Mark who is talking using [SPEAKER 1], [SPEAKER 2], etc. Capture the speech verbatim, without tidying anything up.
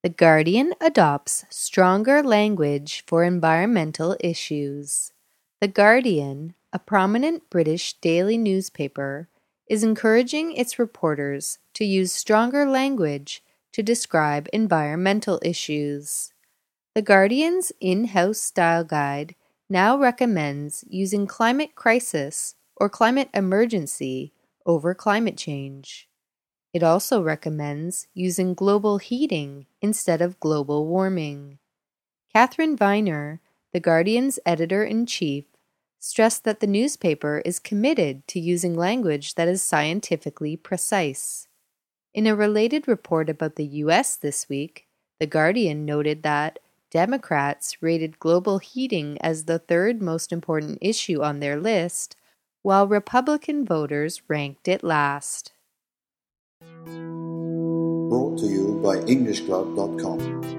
[SPEAKER 1] The Guardian adopts stronger language for environmental issues. The Guardian, a prominent British daily newspaper, is encouraging its reporters to use stronger language to describe environmental issues. The Guardian's in-house style guide now recommends using climate crisis or climate emergency over climate change. It also recommends using global heating instead of global warming. Catherine Viner, The Guardian's editor-in-chief, stressed that the newspaper is committed to using language that is scientifically precise. In a related report about the U S this week, The Guardian noted that Democrats rated global heating as the third most important issue on their list, while Republican voters ranked it last.
[SPEAKER 2] Brought to you by English Club dot com.